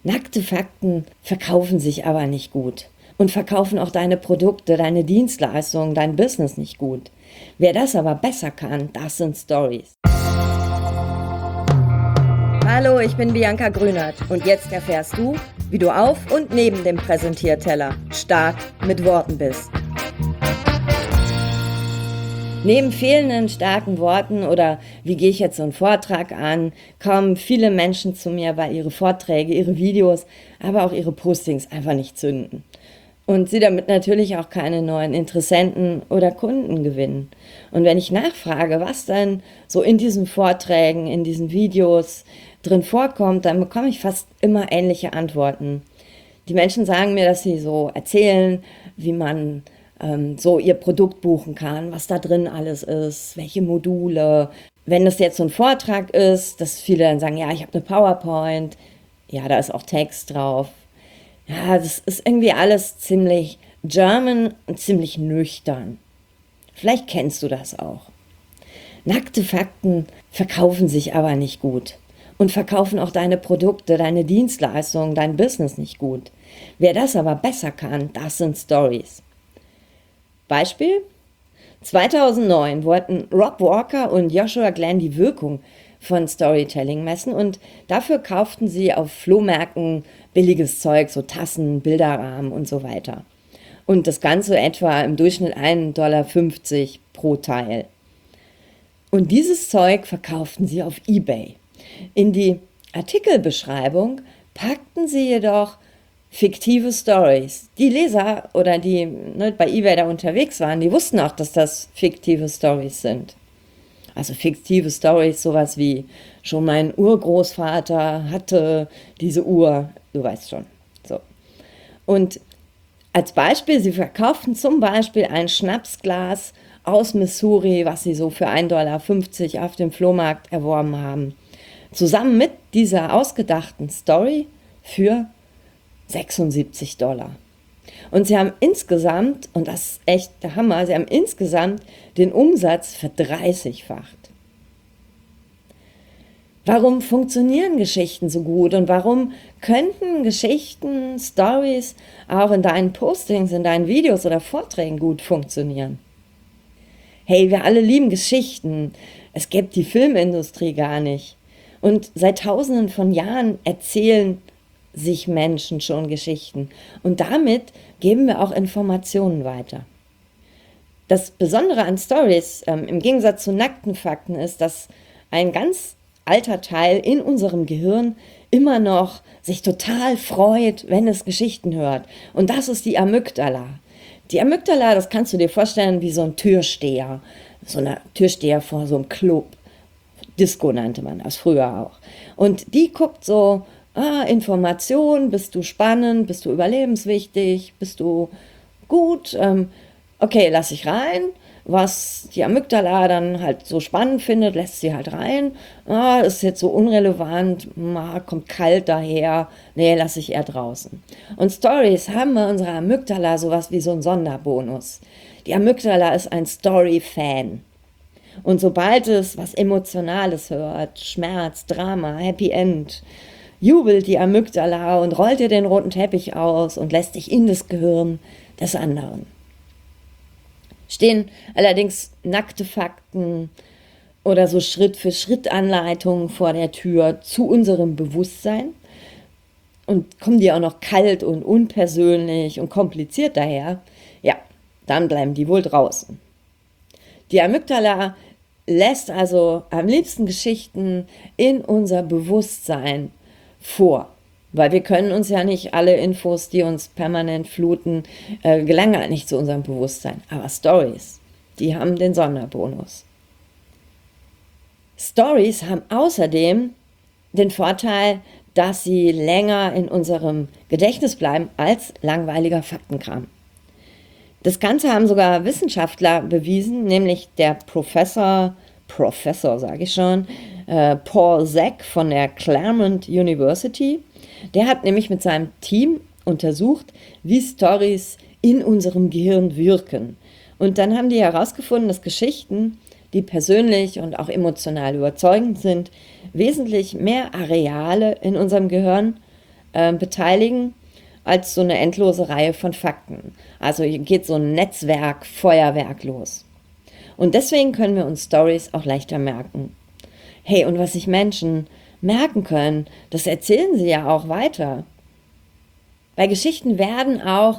Nackte Fakten verkaufen sich aber nicht gut und verkaufen auch deine Produkte, deine Dienstleistungen, dein Business nicht gut. Wer das aber besser kann, das sind Stories. Hallo, ich bin Bianca Grünert und jetzt erfährst du, wie du auf und neben dem Präsentierteller stark mit Worten bist. Neben fehlenden starken Worten oder wie gehe ich jetzt so einen Vortrag an, kommen viele Menschen zu mir, weil ihre Vorträge, ihre Videos, aber auch ihre Postings einfach nicht zünden. Und sie damit natürlich auch keine neuen Interessenten oder Kunden gewinnen. Und wenn ich nachfrage, was denn so in diesen Vorträgen, in diesen Videos drin vorkommt, dann bekomme ich fast immer ähnliche Antworten. Die Menschen sagen mir, dass sie so erzählen, wie man so ihr Produkt buchen kann, was da drin alles ist, welche Module. Wenn das jetzt so ein Vortrag ist, dass viele dann sagen, ja, ich habe eine PowerPoint, ja, da ist auch Text drauf. Ja, das ist irgendwie alles ziemlich German und ziemlich nüchtern. Vielleicht kennst du das auch. Nackte Fakten verkaufen sich aber nicht gut und verkaufen auch deine Produkte, deine Dienstleistungen, dein Business nicht gut. Wer das aber besser kann, das sind Stories. Beispiel: 2009 wollten Rob Walker und Joshua Glenn die Wirkung von Storytelling messen und dafür kauften sie auf Flohmärkten billiges Zeug, so Tassen, Bilderrahmen und so weiter. Und das Ganze etwa im Durchschnitt 1,50 $ pro Teil. Und dieses Zeug verkauften sie auf eBay. In die Artikelbeschreibung packten sie jedoch fiktive Stories. Die Leser oder die bei eBay da unterwegs waren, die wussten auch, dass das fiktive Stories sind. Also fiktive Stories, sowas wie: schon mein Urgroßvater hatte diese Uhr, du weißt schon. So. Und als Beispiel, sie verkauften zum Beispiel ein Schnapsglas aus Missouri, was sie so für 1,50 $ auf dem Flohmarkt erworben haben. Zusammen mit dieser ausgedachten Story für 76 $. Und sie haben insgesamt, und das ist echt der Hammer, sie haben insgesamt den Umsatz verdreißigfacht. Warum funktionieren Geschichten so gut und warum könnten Geschichten, Stories auch in deinen Postings, in deinen Videos oder Vorträgen gut funktionieren? Hey, wir alle lieben Geschichten. Es gibt die Filmindustrie gar nicht. Und seit Tausenden von Jahren erzählen sich Menschen schon Geschichten. Und damit geben wir auch Informationen weiter. Das Besondere an Stories, im Gegensatz zu nackten Fakten, ist, dass ein ganz alter Teil in unserem Gehirn immer noch sich total freut, wenn es Geschichten hört. Und das ist die Amygdala. Die Amygdala, das kannst du dir vorstellen wie so ein Türsteher. So ein Türsteher vor so einem Club. Disco nannte man das früher auch. Und die guckt so: Information, bist du spannend, bist du überlebenswichtig, bist du gut, okay, lass ich rein. Was die Amygdala dann halt so spannend findet, lässt sie halt rein. Ist jetzt so unrelevant, kommt kalt daher, nee, lass ich eher draußen. Und Stories haben bei unserer Amygdala sowas wie so einen Sonderbonus. Die Amygdala ist ein Story-Fan. Und sobald es was Emotionales hört, Schmerz, Drama, Happy End, jubelt die Amygdala und rollt dir den roten Teppich aus und lässt dich in das Gehirn des anderen. Stehen allerdings nackte Fakten oder so Schritt-für-Schritt-Anleitungen vor der Tür zu unserem Bewusstsein und kommen die auch noch kalt und unpersönlich und kompliziert daher, ja, dann bleiben die wohl draußen. Die Amygdala lässt also am liebsten Geschichten in unser Bewusstsein vor, weil wir können uns ja nicht alle Infos, die uns permanent fluten, gelangen halt nicht zu unserem Bewusstsein. Aber Stories, die haben den Sonderbonus. Stories haben außerdem den Vorteil, dass sie länger in unserem Gedächtnis bleiben als langweiliger Faktenkram. Das Ganze haben sogar Wissenschaftler bewiesen, nämlich der Professor sage ich schon, Paul Zak von der Claremont University. Der hat nämlich mit seinem Team untersucht, wie Stories in unserem Gehirn wirken. Und dann haben die herausgefunden, dass Geschichten, die persönlich und auch emotional überzeugend sind, wesentlich mehr Areale in unserem Gehirn beteiligen, als so eine endlose Reihe von Fakten. Also hier geht so ein Netzwerk, Feuerwerk los. Und deswegen können wir uns Stories auch leichter merken. Hey, und was sich Menschen merken können, das erzählen sie ja auch weiter. Bei Geschichten werden auch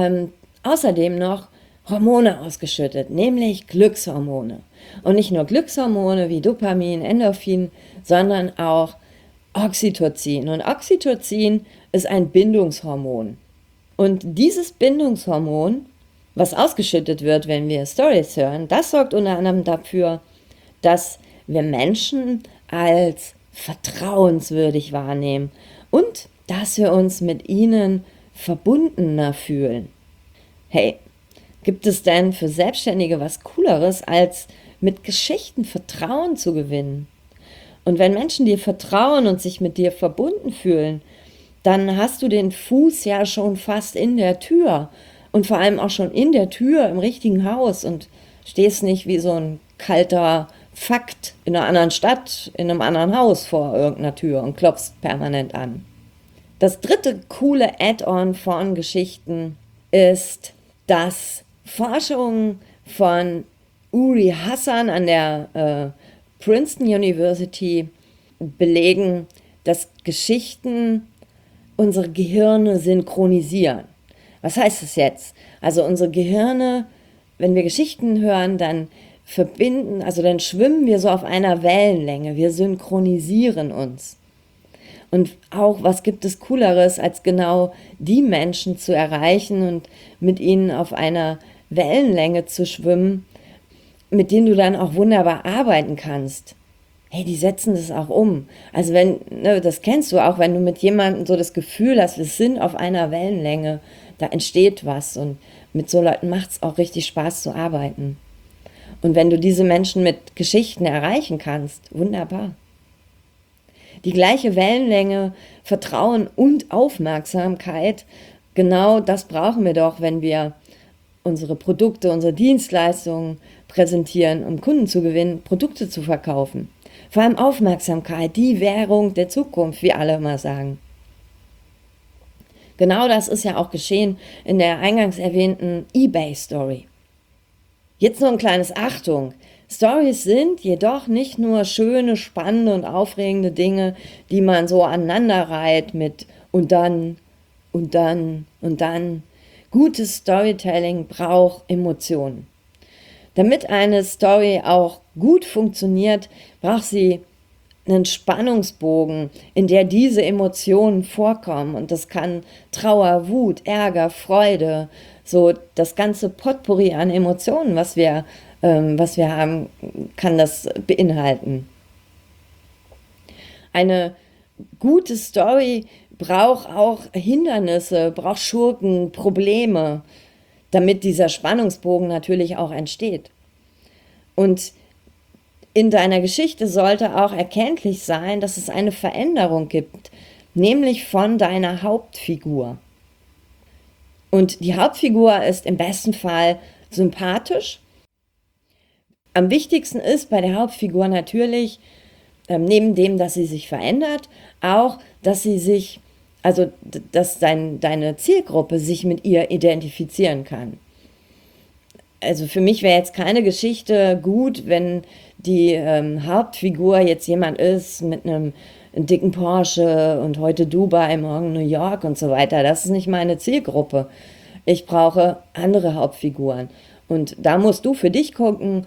außerdem noch Hormone ausgeschüttet, nämlich Glückshormone. Und nicht nur Glückshormone wie Dopamin, Endorphin, sondern auch Oxytocin. Und Oxytocin ist ein Bindungshormon. Und dieses Bindungshormon, was ausgeschüttet wird, wenn wir Stories hören, das sorgt unter anderem dafür, dass wir Menschen als vertrauenswürdig wahrnehmen und dass wir uns mit ihnen verbundener fühlen. Hey, gibt es denn für Selbstständige was Cooleres, als mit Geschichten Vertrauen zu gewinnen? Und wenn Menschen dir vertrauen und sich mit dir verbunden fühlen, dann hast du den Fuß ja schon fast in der Tür und vor allem auch schon in der Tür im richtigen Haus und stehst nicht wie so ein kalter Fakt in einer anderen Stadt, in einem anderen Haus vor irgendeiner Tür und klopfst permanent an. Das dritte coole Add-on von Geschichten ist, dass Forschungen von Uri Hassan an der Princeton University belegen, dass Geschichten unsere Gehirne synchronisieren. Was heißt das jetzt? Also unsere Gehirne, wenn wir Geschichten hören, dann dann schwimmen wir so auf einer Wellenlänge, wir synchronisieren uns. Und auch, was gibt es Cooleres, als genau die Menschen zu erreichen und mit ihnen auf einer Wellenlänge zu schwimmen, mit denen du dann auch wunderbar arbeiten kannst. Hey, die setzen das auch um. Also das kennst du auch, wenn du mit jemandem so das Gefühl hast, wir sind auf einer Wellenlänge, da entsteht was und mit so Leuten macht es auch richtig Spaß zu arbeiten. Und wenn du diese Menschen mit Geschichten erreichen kannst, wunderbar. Die gleiche Wellenlänge, Vertrauen und Aufmerksamkeit, genau das brauchen wir doch, wenn wir unsere Produkte, unsere Dienstleistungen präsentieren, um Kunden zu gewinnen, Produkte zu verkaufen. Vor allem Aufmerksamkeit, die Währung der Zukunft, wie alle immer sagen. Genau das ist ja auch geschehen in der eingangs erwähnten eBay-Story. Jetzt noch ein kleines Achtung. Stories sind jedoch nicht nur schöne, spannende und aufregende Dinge, die man so aneinanderreiht mit und dann, und dann, und dann. Gutes Storytelling braucht Emotionen. Damit eine Story auch gut funktioniert, braucht sie einen Spannungsbogen, in der diese Emotionen vorkommen. Und das kann Trauer, Wut, Ärger, Freude, so das ganze Potpourri an Emotionen, was wir haben, kann das beinhalten. Eine gute Story braucht auch Hindernisse, braucht Schurken, Probleme, damit dieser Spannungsbogen natürlich auch entsteht. Und in deiner Geschichte sollte auch erkenntlich sein, dass es eine Veränderung gibt, nämlich von deiner Hauptfigur. Und die Hauptfigur ist im besten Fall sympathisch. Am wichtigsten ist bei der Hauptfigur natürlich, neben dem, dass sie sich verändert, auch, dass deine Zielgruppe sich mit ihr identifizieren kann. Also für mich wäre jetzt keine Geschichte gut, wenn die Hauptfigur jetzt jemand ist mit einem dicken Porsche und heute Dubai, morgen New York und so weiter. Das ist nicht meine Zielgruppe. Ich brauche andere Hauptfiguren. Und da musst du für dich gucken,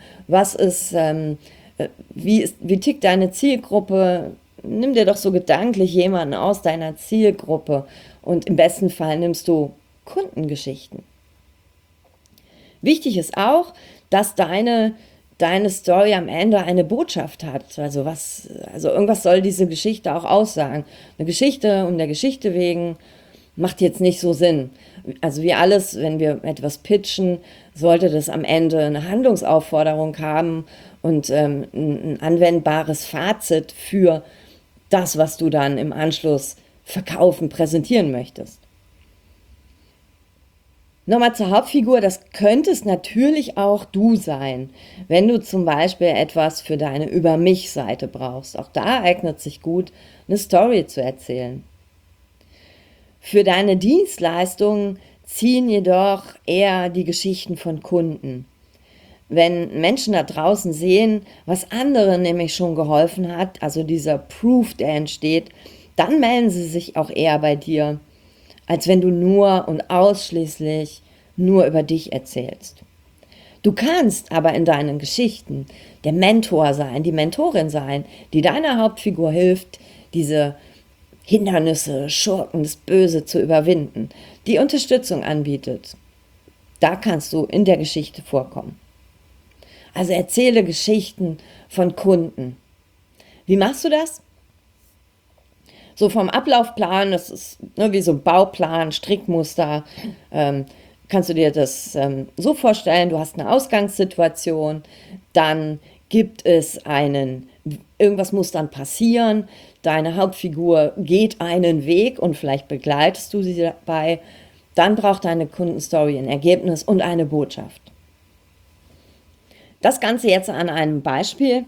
wie tickt deine Zielgruppe. Nimm dir doch so gedanklich jemanden aus deiner Zielgruppe und im besten Fall nimmst du Kundengeschichten. Wichtig ist auch, dass deine Story am Ende eine Botschaft hat. Also irgendwas soll diese Geschichte auch aussagen. Eine Geschichte um der Geschichte wegen macht jetzt nicht so Sinn. Also wie alles, wenn wir etwas pitchen, sollte das am Ende eine Handlungsaufforderung haben und ein anwendbares Fazit für das, was du dann im Anschluss verkaufen, präsentieren möchtest. Nochmal zur Hauptfigur, das könntest natürlich auch du sein, wenn du zum Beispiel etwas für deine Über-mich-Seite brauchst. Auch da eignet sich gut, eine Story zu erzählen. Für deine Dienstleistungen ziehen jedoch eher die Geschichten von Kunden. Wenn Menschen da draußen sehen, was anderen nämlich schon geholfen hat, also dieser Proof, der entsteht, dann melden sie sich auch eher bei dir, als wenn du nur und ausschließlich nur über dich erzählst. Du kannst aber in deinen Geschichten der Mentor sein, die Mentorin sein, die deiner Hauptfigur hilft, diese Hindernisse, Schurken, das Böse zu überwinden, die Unterstützung anbietet. Da kannst du in der Geschichte vorkommen. Also erzähle Geschichten von Kunden. Wie machst du das? So vom Ablaufplan, das ist wie so ein Bauplan, Strickmuster, kannst du dir das so vorstellen, du hast eine Ausgangssituation, dann gibt es irgendwas muss dann passieren, deine Hauptfigur geht einen Weg und vielleicht begleitest du sie dabei, dann braucht deine Kundenstory ein Ergebnis und eine Botschaft. Das Ganze jetzt an einem Beispiel.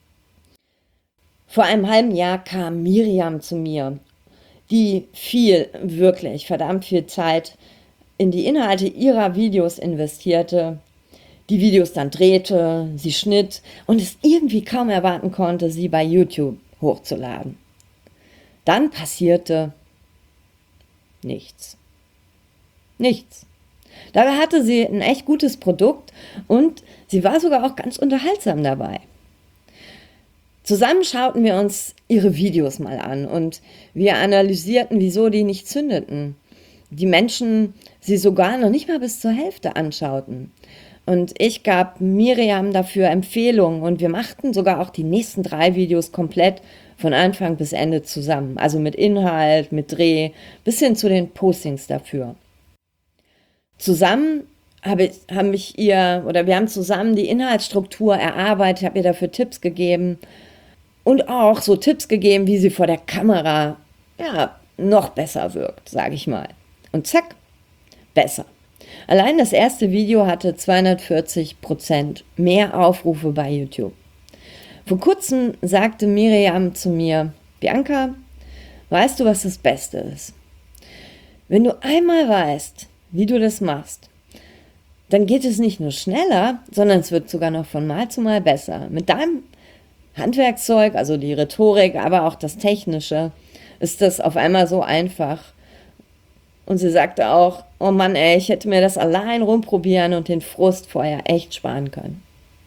Vor einem halben Jahr kam Miriam zu mir, die wirklich verdammt viel Zeit in die Inhalte ihrer Videos investierte, die Videos dann drehte, sie schnitt und es irgendwie kaum erwarten konnte, sie bei YouTube hochzuladen. Dann passierte nichts. Nichts. Dabei hatte sie ein echt gutes Produkt und sie war sogar auch ganz unterhaltsam dabei. Zusammen schauten wir uns ihre Videos mal an und wir analysierten, wieso die nicht zündeten. Die Menschen sie sogar noch nicht mal bis zur Hälfte anschauten. Und ich gab Miriam dafür Empfehlungen und wir machten sogar auch die nächsten 3 Videos komplett von Anfang bis Ende zusammen. Also mit Inhalt, mit Dreh, bis hin zu den Postings dafür. Zusammen wir haben zusammen die Inhaltsstruktur erarbeitet, ich habe ihr dafür Tipps gegeben und auch so Tipps gegeben, wie sie vor der Kamera noch besser wirkt, sage ich mal. Und zack, besser. Allein das erste Video hatte 240% mehr Aufrufe bei YouTube. Vor kurzem sagte Miriam zu mir, Bianca, weißt du, was das Beste ist? Wenn du einmal weißt, wie du das machst, dann geht es nicht nur schneller, sondern es wird sogar noch von Mal zu Mal besser. Mit deinem Handwerkszeug, also die Rhetorik, aber auch das Technische, ist das auf einmal so einfach. Und sie sagte auch, oh Mann, ich hätte mir das allein rumprobieren und den Frust vorher echt sparen können.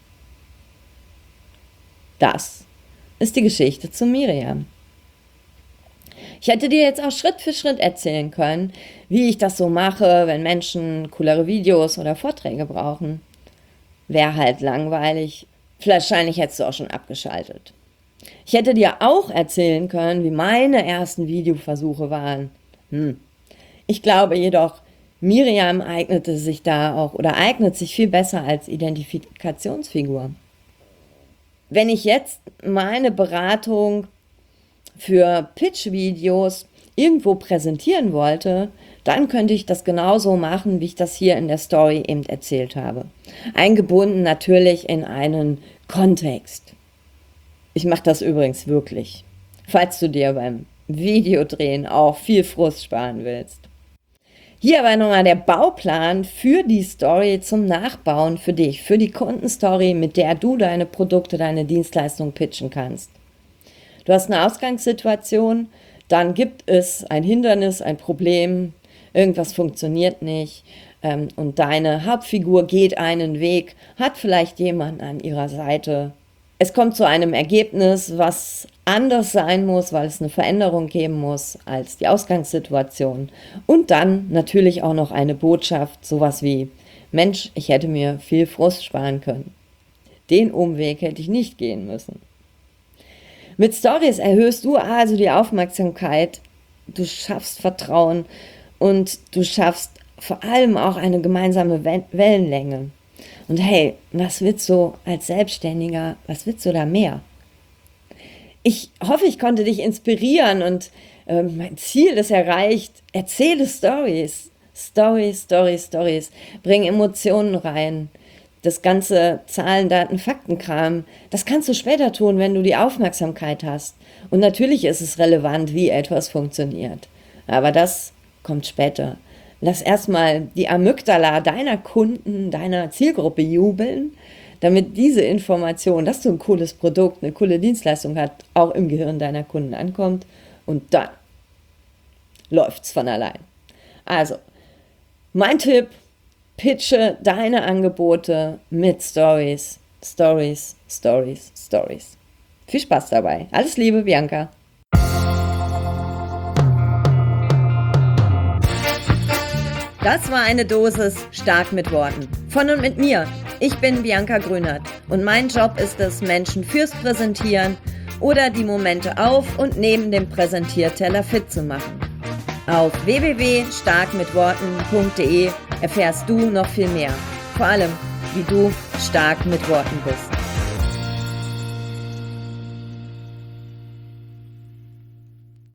Das ist die Geschichte zu Miriam. Ich hätte dir jetzt auch Schritt für Schritt erzählen können, wie ich das so mache, wenn Menschen coolere Videos oder Vorträge brauchen. Wäre halt langweilig. Wahrscheinlich hättest du auch schon abgeschaltet. Ich hätte dir auch erzählen können, wie meine ersten Videoversuche waren. Ich glaube jedoch, Miriam eignete sich da auch oder eignet sich viel besser als Identifikationsfigur. Wenn ich jetzt meine Beratung für Pitch-Videos irgendwo präsentieren wollte, dann könnte ich das genauso machen, wie ich das hier in der Story eben erzählt habe. Eingebunden natürlich in einen Kontext. Ich mache das übrigens wirklich, falls du dir beim Videodrehen auch viel Frust sparen willst. Hier aber nochmal der Bauplan für die Story zum Nachbauen für dich, für die Kundenstory, mit der du deine Produkte, deine Dienstleistungen pitchen kannst. Du hast eine Ausgangssituation, dann gibt es ein Hindernis, ein Problem, irgendwas funktioniert nicht und deine Hauptfigur geht einen Weg, hat vielleicht jemanden an ihrer Seite. Es kommt zu einem Ergebnis, was anders sein muss, weil es eine Veränderung geben muss als die Ausgangssituation. Und dann natürlich auch noch eine Botschaft, sowas wie, Mensch, ich hätte mir viel Frust sparen können. Den Umweg hätte ich nicht gehen müssen. Mit Stories erhöhst du also die Aufmerksamkeit, du schaffst Vertrauen und du schaffst vor allem auch eine gemeinsame Wellenlänge. Und hey, was willst du als Selbstständiger, was willst du da mehr? Ich hoffe, ich konnte dich inspirieren und mein Ziel ist erreicht. Erzähle Stories. Stories. Bring Emotionen rein. Das ganze Zahlen, Daten, Faktenkram, das kannst du später tun, wenn du die Aufmerksamkeit hast. Und natürlich ist es relevant, wie etwas funktioniert. Aber das kommt später. Lass erstmal die Amygdala deiner Kunden, deiner Zielgruppe jubeln, damit diese Information, dass du ein cooles Produkt, eine coole Dienstleistung hast, auch im Gehirn deiner Kunden ankommt. Und dann läuft's von allein. Also, mein Tipp, pitche deine Angebote mit Stories, Stories, Stories, Stories. Viel Spaß dabei. Alles Liebe, Bianca. Das war eine Dosis stark mit Worten. Von und mit mir. Ich bin Bianca Grünert und mein Job ist es, Menschen fürs Präsentieren oder die Momente auf und neben dem Präsentierteller fit zu machen. Auf www.starkmitworten.de erfährst du noch viel mehr. Vor allem, wie du stark mit Worten bist.